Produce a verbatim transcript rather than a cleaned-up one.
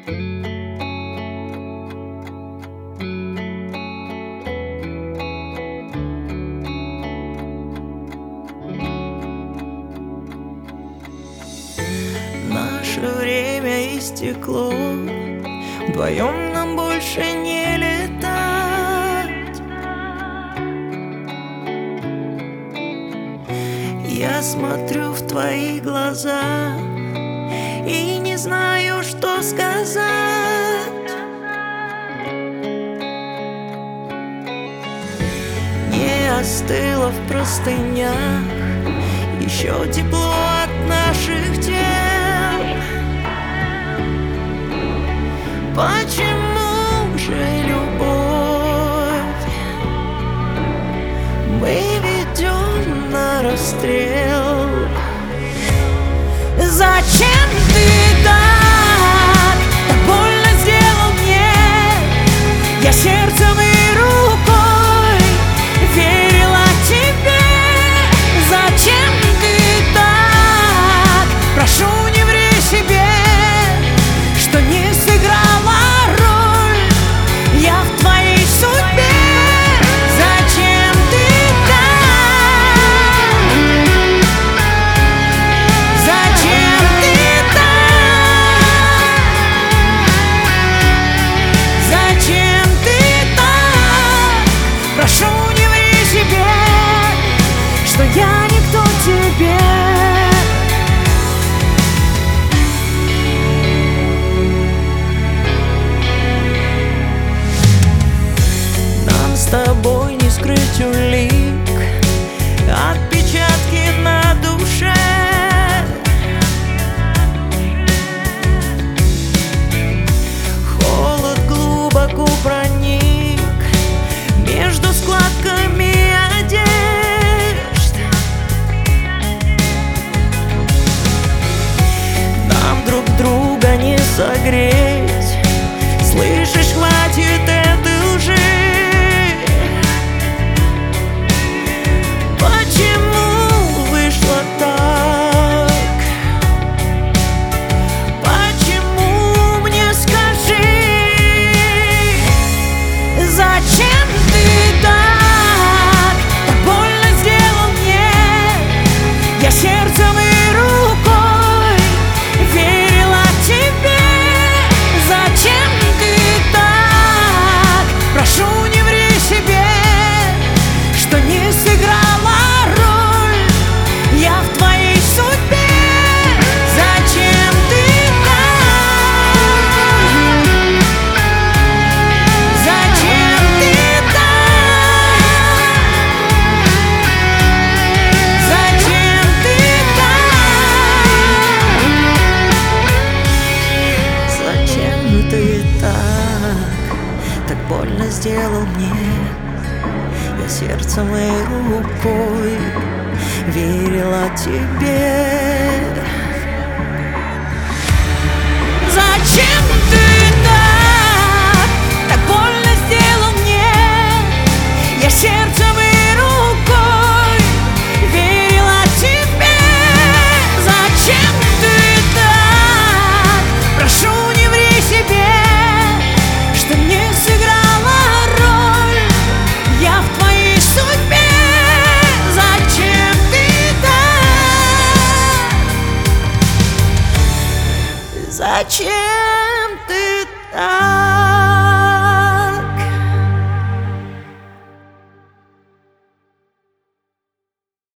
Наше время истекло, вдвоем нам больше не летать. Я смотрю в твои глаза и не знаю, что сказать. Не остыло в простынях еще тепло от наших тел. Почему же, любовь, мы ведем на расстрел? Зачем ты так, так больно сделал мне? Я сердцем и рукой верила тебе. Зачем ты так? Прошу, не ври себе, что не сыграла роль я в твоей судьбе. Зачем ты так? Зачем ты так? Зачем ты так? Прошу, не ври себе, что я никто тебе. Нам с тобой не скрыть улик, отпечатки на душе. Холод глубоко проник между складками одежд. Нам друг друга не согреть, слышишь, хватит этой лжи. Почему вышло так? Почему, мне скажи? Зачем ты так, так больно сделал мне? Я сердцем и рукой верила тебе. Зачем ты так? Прошу, не ври себе, что не сыграла роль я в твоей судьбе. Зачем ты так? Зачем ты так? Зачем ты так? Зачем ты так, так больно сделал мне? Я сердцем и рукой верила тебе. Зачем ты так, так больно сделал мне? Я сердцем и рукой верила тебе. Зачем ты так? Прошу, не ври себе, что не сыграла роль я в твоей судьбе. Зачем ты так? Зачем ты так?